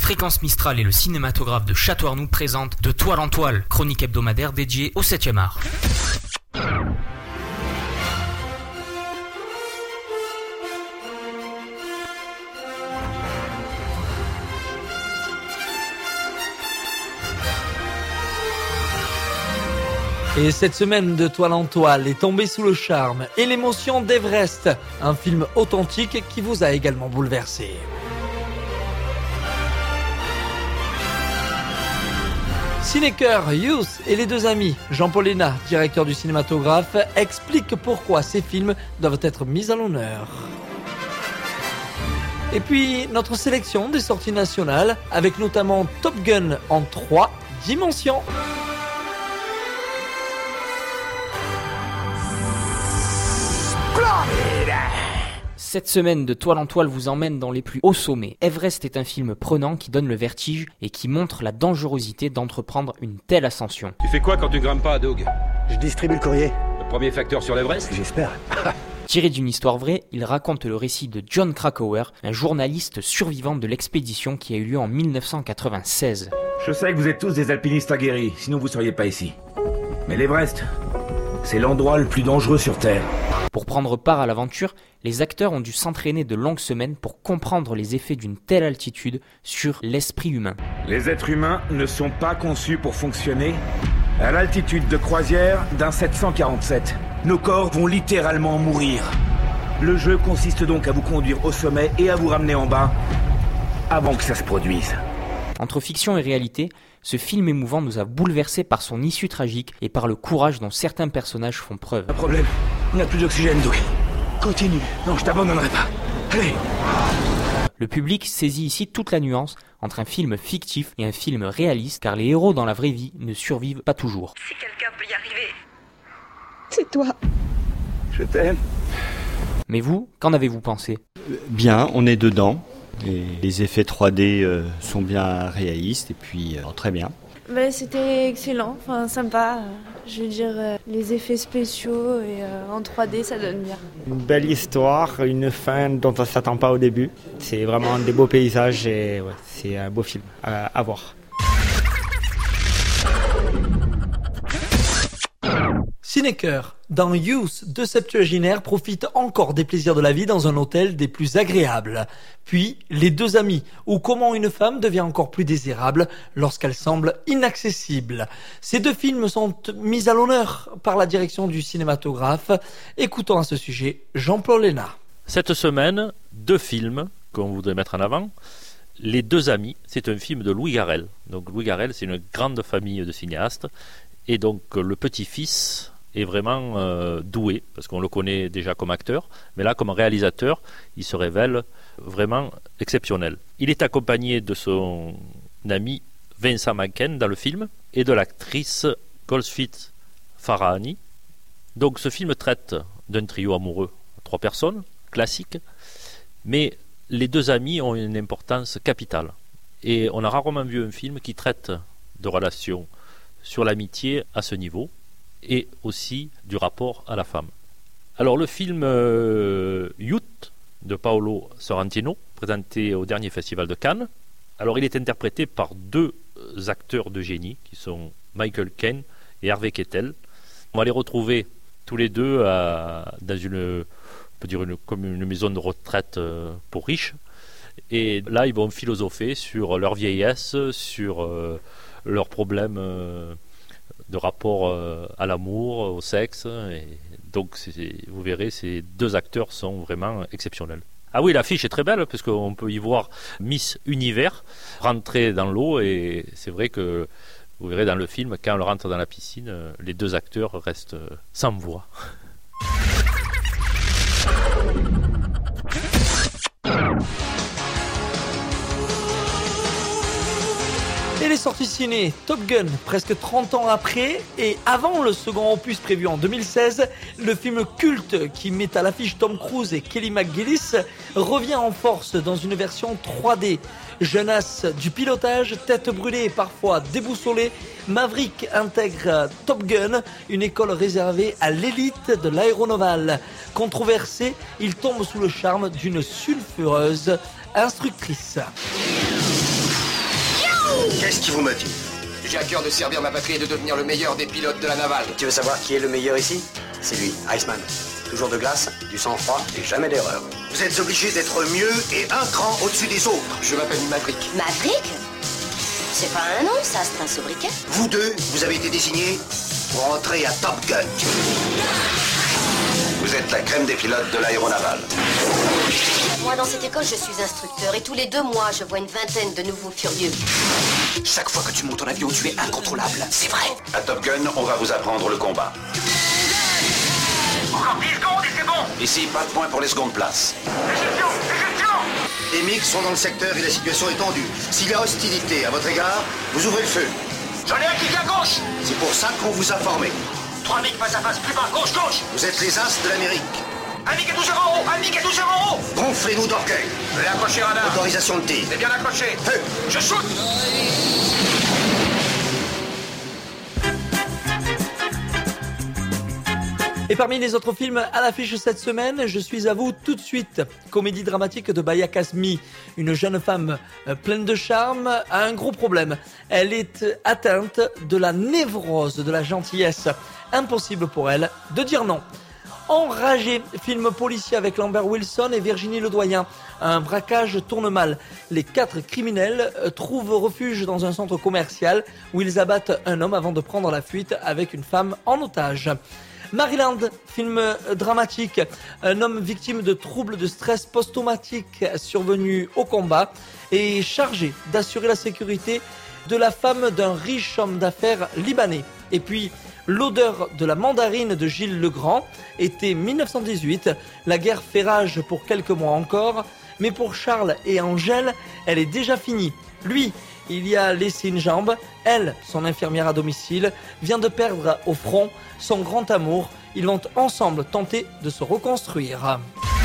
Fréquence Mistral et le cinématographe de Château-Arnoux présentent De Toile en Toile, chronique hebdomadaire dédiée au 7e art. Et cette semaine de Toile en Toile est tombée sous le charme et l'émotion d'Everest, un film authentique qui vous a également bouleversé. Cinécœur, Youth et les deux amis, Jean-Paul Hénat, directeur du cinématographe, expliquent pourquoi ces films doivent être mis à l'honneur. Et puis, notre sélection des sorties nationales, avec notamment Top Gun en 3 dimensions. Cette semaine de Toile en Toile vous emmène dans les plus hauts sommets. Everest est un film prenant qui donne le vertige et qui montre la dangerosité d'entreprendre une telle ascension. Tu fais quoi quand tu grimpes pas, Doug? Je distribue le courrier. Le premier facteur sur l'Everest? J'espère. Tiré d'une histoire vraie, il raconte le récit de Jon Krakauer, un journaliste survivant de l'expédition qui a eu lieu en 1996. Je sais que vous êtes tous des alpinistes aguerris, sinon vous seriez pas ici. Mais l'Everest, c'est l'endroit le plus dangereux sur Terre. Pour prendre part à l'aventure, les acteurs ont dû s'entraîner de longues semaines pour comprendre les effets d'une telle altitude sur l'esprit humain. Les êtres humains ne sont pas conçus pour fonctionner à l'altitude de croisière d'un 747. Nos corps vont littéralement mourir. Le jeu consiste donc à vous conduire au sommet et à vous ramener en bas avant que ça se produise. Entre fiction et réalité, ce film émouvant nous a bouleversés par son issue tragique et par le courage dont certains personnages font preuve. Un problème, on n'a plus d'oxygène, Doug. Continue. Non, je t'abandonnerai pas. Allez. Le public saisit ici toute la nuance entre un film fictif et un film réaliste, car les héros dans la vraie vie ne survivent pas toujours. Si quelqu'un peut y arriver, C'est toi. Je t'aime. Mais vous, qu'en avez-vous pensé ? Bien, on est dedans. Et les effets 3D sont bien réalistes et puis très bien. C'était excellent, sympa. Je veux dire, les effets spéciaux et en 3D, ça donne bien. Une belle histoire, une fin dont on ne s'attend pas au début. C'est vraiment des beaux paysages et c'est un beau film à voir. Cinécœur, dans Youth, deux septuagénaires profitent encore des plaisirs de la vie dans un hôtel des plus agréables. Puis, Les deux amis, ou comment une femme devient encore plus désirable lorsqu'elle semble inaccessible. Ces deux films sont mis à l'honneur par la direction du cinématographe. Écoutons à ce sujet Jean-Paul Hénat. Cette semaine, deux films qu'on voudrait mettre en avant. Les deux amis, c'est un film de Louis Garrel. Donc Louis Garrel, c'est une grande famille de cinéastes. Et donc le petit-fils est vraiment doué, parce qu'on le connaît déjà comme acteur, mais là comme réalisateur, il se révèle vraiment exceptionnel. Il est accompagné de son ami Vincent Manken dans le film, et de l'actrice Golshifteh Farahani. Donc ce film traite d'un trio amoureux, 3 personnes, classique, mais les deux amis ont une importance capitale. Et on a rarement vu un film qui traite de relations sur l'amitié à ce niveau, et aussi du rapport à la femme. Alors le film Youth de Paolo Sorrentino, présenté au dernier festival de Cannes, alors il est interprété par 2 acteurs de génie, qui sont Michael Caine et Harvey Keitel. On va les retrouver tous les deux dans une maison de retraite pour riches, et là ils vont philosopher sur leur vieillesse, sur leurs problèmes de rapport à l'amour, au sexe. Et donc vous verrez, ces 2 acteurs sont vraiment exceptionnels. Ah oui, l'affiche est très belle parce qu'on peut y voir Miss Univers rentrer dans l'eau, et c'est vrai que vous verrez dans le film, quand elle rentre dans la piscine, les 2 acteurs restent sans voix. Et les sorties ciné, Top Gun, presque 30 ans après, et avant le second opus prévu en 2016, le film culte qui met à l'affiche Tom Cruise et Kelly McGillis revient en force dans une version 3D. Jeune as du pilotage, tête brûlée et parfois déboussolée, Maverick intègre Top Gun, une école réservée à l'élite de l'aéronaval. Controversé, il tombe sous le charme d'une sulfureuse instructrice. Qu'est-ce qui vous motive? J'ai à cœur de servir ma patrie et de devenir le meilleur des pilotes de la navale. Tu veux savoir qui est le meilleur ici? C'est lui, Iceman. Toujours de glace, du sang-froid et jamais d'erreur. Vous êtes obligé d'être mieux et un cran au-dessus des autres. Je m'appelle Maverick. Maverick? C'est pas un nom, ça, c'est un sobriquet. Vous deux, vous avez été désignés pour entrer à Top Gun. Vous êtes la crème des pilotes de l'aéronaval. Moi, dans cette école, je suis instructeur et tous les 2 mois, je vois une vingtaine de nouveaux furieux. Chaque fois que tu montes en avion, tu es incontrôlable. C'est vrai. À Top Gun, on va vous apprendre le combat. Encore 10 secondes et c'est bon. Ici, pas de point pour les secondes places. Éjection. Les MiG sont dans le secteur et la situation est tendue. S'il y a hostilité à votre égard, vous ouvrez le feu. J'en ai un qui vient à gauche. C'est pour ça qu'on vous a formé. 3 MiG face à face, plus bas, gauche. Vous êtes les As de l'Amérique. Un MiG à 12 heures en haut, un MiG à 12 heures en haut. Gonflez-nous d'orgueil. Je l'ai accroché, radar. Autorisation de tir. C'est bien accroché. Feu. Je shoot. Et parmi les autres films à l'affiche cette semaine, je suis à vous tout de suite. Comédie dramatique de Baya Kazmi. Une jeune femme pleine de charme a un gros problème. Elle est atteinte de la névrose de la gentillesse. Impossible pour elle de dire non. Enragé, film policier avec Lambert Wilson et Virginie Ledoyen. Un braquage tourne mal. Les 4 criminels trouvent refuge dans un centre commercial où ils abattent un homme avant de prendre la fuite avec une femme en otage. Maryland, film dramatique. Un homme victime de troubles de stress post-traumatique survenus au combat est chargé d'assurer la sécurité de la femme d'un riche homme d'affaires libanais. Et puis, L'odeur de la mandarine de Gilles Legrand, été 1918. La guerre fait rage pour quelques mois encore, mais pour Charles et Angèle, elle est déjà finie. Lui, il y a laissé une jambe. Elle, son infirmière à domicile, vient de perdre au front son grand amour. Ils vont ensemble tenter de se reconstruire.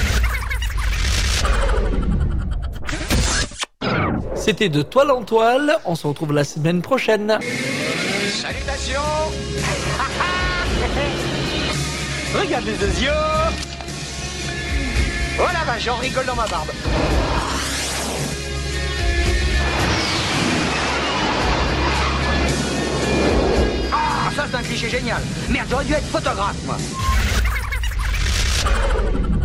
C'était de Toile en Toile. On se retrouve la semaine prochaine. Salutations. Regarde les deux yeux. Oh la vache, j'en rigole dans ma barbe. Ah, ça c'est un cliché génial. Merde, j'aurais dû être photographe, moi.